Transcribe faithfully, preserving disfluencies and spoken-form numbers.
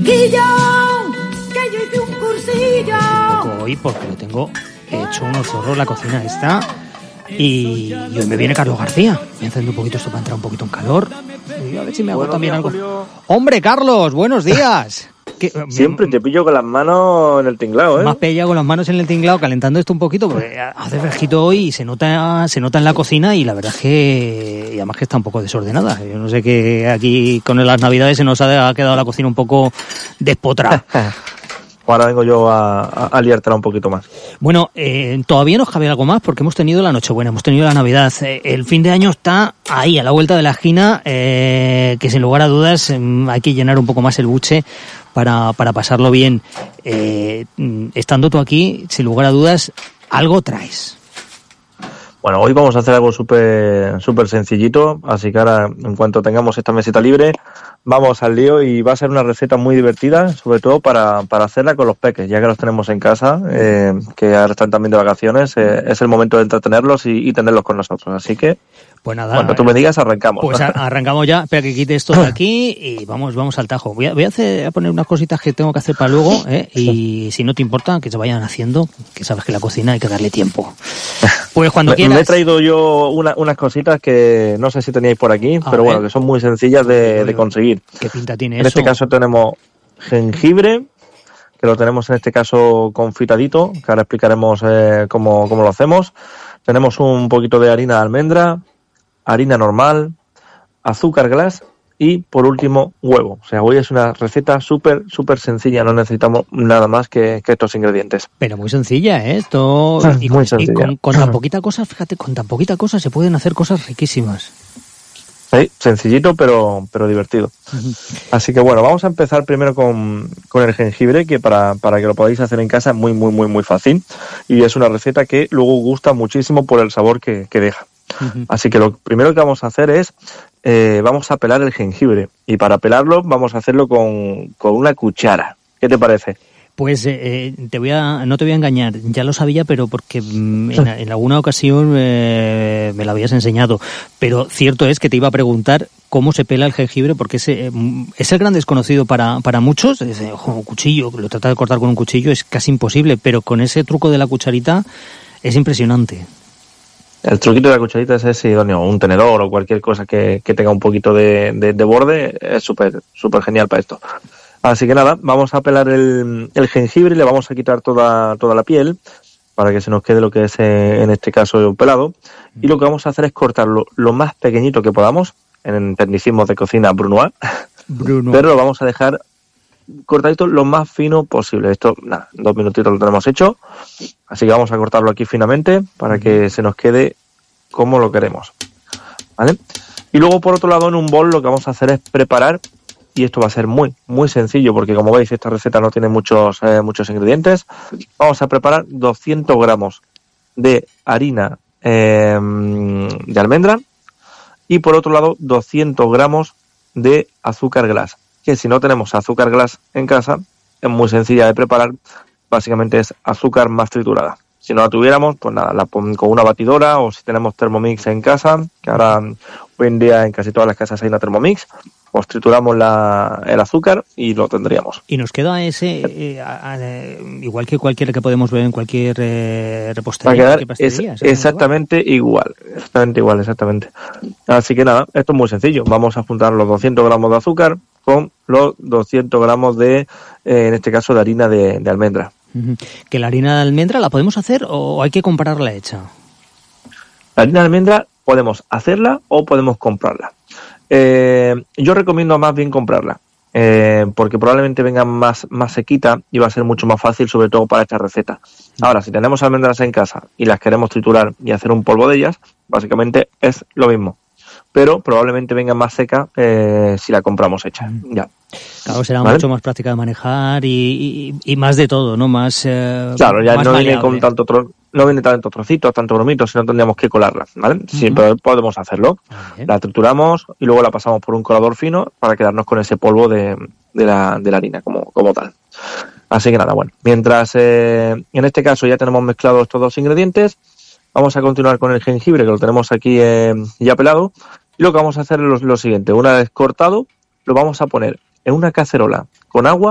chiquillo, que yo hice un cursillo. Hoy porque lo tengo hecho unos zorros la cocina esta. Y hoy me viene Carlos García. Voy a encender un poquito esto para entrar un poquito en calor. Y a ver si me hago Buenos también días, algo. Julio. ¡Hombre, Carlos! ¡Buenos días! ¿Qué, Siempre te pillo con las manos en el tinglado, ¿eh? Más pellado con las manos en el tinglado, calentando esto un poquito, porque hace fresquito hoy y se nota, se nota en la cocina y la verdad es que, y además que está un poco desordenada. Yo no sé que aquí con las navidades se nos ha quedado la cocina un poco despotrada. Ahora vengo yo a, a, a liártela un poquito más. Bueno, eh, todavía nos cabe algo más porque hemos tenido la Nochebuena, hemos tenido la Navidad. Eh, el fin de año está ahí, a la vuelta de la esquina, eh, que sin lugar a dudas eh, hay que llenar un poco más el buche para, para pasarlo bien. Eh, estando tú aquí, sin lugar a dudas, algo traes. Bueno, hoy vamos a hacer algo súper súper sencillito, así que ahora, en cuanto tengamos esta mesita libre, vamos al lío y va a ser una receta muy divertida, sobre todo para, para hacerla con los peques, ya que los tenemos en casa, eh, que ahora están también de vacaciones, eh, es el momento de entretenerlos y, y tenerlos con nosotros, así que pues nada, cuando tú me digas arrancamos. Pues arrancamos ya, espera que quite esto de aquí y vamos vamos al tajo. Voy a, voy a, hacer, a poner unas cositas que tengo que hacer para luego, ¿eh? Y si no te importa, que se vayan haciendo, que sabes que la cocina hay que darle tiempo. Pues cuando me, quieras. Me he traído yo una, unas cositas que no sé si teníais por aquí, a pero ver. Bueno, que son muy sencillas de, de conseguir. ¿Qué pinta tiene en eso? En este caso tenemos jengibre, que lo tenemos en este caso confitadito, que ahora explicaremos eh, cómo, cómo lo hacemos. Tenemos un poquito de harina de almendra, harina normal, azúcar glass y, por último, huevo. O sea, hoy es una receta súper, súper sencilla. No necesitamos nada más que, que estos ingredientes. Pero muy sencilla, ¿eh? Esto... Ah, y, muy con, sencilla. Y con, con tan poquita cosa, fíjate, con tan poquita cosa se pueden hacer cosas riquísimas. Sí, sencillito, pero, pero divertido. Uh-huh. Así que, bueno, vamos a empezar primero con, con el jengibre, que para, para que lo podáis hacer en casa es muy, muy, muy, muy fácil. Y es una receta que luego gusta muchísimo por el sabor que, que deja. Uh-huh. Así que lo primero que vamos a hacer es, eh, vamos a pelar el jengibre. Y para pelarlo vamos a hacerlo con, con una cuchara. ¿Qué te parece? Pues eh, te voy a, no te voy a engañar, ya lo sabía, pero porque mm, en, en alguna ocasión eh, me lo habías enseñado. Pero cierto es que te iba a preguntar cómo se pela el jengibre, porque es, eh, es el gran desconocido para, para muchos. Es, eh, ojo, un cuchillo, lo trata de cortar con un cuchillo, es casi imposible, pero con ese truco de la cucharita es impresionante. El truquito de la cucharita es ese idóneo, un tenedor o cualquier cosa que, que tenga un poquito de, de, de borde, es súper súper genial para esto. Así que nada, vamos a pelar el, el jengibre y le vamos a quitar toda, toda la piel para que se nos quede lo que es eh, en este caso pelado. Y lo que vamos a hacer es cortarlo lo más pequeñito que podamos, en tecnicismos de cocina brunoise, Bruno. Pero lo vamos a dejar cortadito lo más fino posible. Esto, nada, en dos minutitos lo tenemos hecho. Así que vamos a cortarlo aquí finamente para que se nos quede como lo queremos. ¿Vale? Y luego, por otro lado, en un bol lo que vamos a hacer es preparar, y esto va a ser muy, muy sencillo porque, como veis, esta receta no tiene muchos, eh, muchos ingredientes. Vamos a preparar doscientos gramos de harina eh, de almendra y, por otro lado, doscientos gramos de azúcar glass, que si no tenemos azúcar glass en casa, es muy sencilla de preparar. Básicamente es azúcar más triturada. Si no la tuviéramos, pues nada, la pon con una batidora, o si tenemos Thermomix en casa, que ahora hoy en día en casi todas las casas hay una Thermomix, pues trituramos la, el azúcar y lo tendríamos. Y nos queda ese, eh, a, a, igual que cualquiera que podemos ver en cualquier eh, repostería. Va a quedar es, exactamente igual, exactamente igual, exactamente. Así que nada, esto es muy sencillo. Vamos a juntar los doscientos gramos de azúcar con los doscientos gramos de, eh, en este caso, de harina de, de almendra. ¿Que la harina de almendra la podemos hacer o hay que comprarla hecha? La harina de almendra podemos hacerla o podemos comprarla. Eh, yo recomiendo más bien comprarla, eh, porque probablemente venga más, más sequita y va a ser mucho más fácil, sobre todo para esta receta. Ahora, si tenemos almendras en casa y las queremos triturar y hacer un polvo de ellas, básicamente es lo mismo, pero probablemente venga más seca eh, si la compramos hecha. Ya. Claro, será ¿Vale? mucho más práctica de manejar y, y, y más de todo, ¿no? Más eh, Claro, ya más no viene maleable. con tanto tro- no viene tanto trocitos, tanto bromitos, sino tendríamos que colarla, ¿vale? Sí, Uh-huh. pero podemos hacerlo. Bien. La trituramos y luego la pasamos por un colador fino para quedarnos con ese polvo de, de, la, de la harina como, como tal. Así que nada, bueno, mientras eh, en este caso ya tenemos mezclados estos dos ingredientes, vamos a continuar con el jengibre, que lo tenemos aquí eh, ya pelado. Y lo que vamos a hacer es lo, lo siguiente: una vez cortado, lo vamos a poner en una cacerola con agua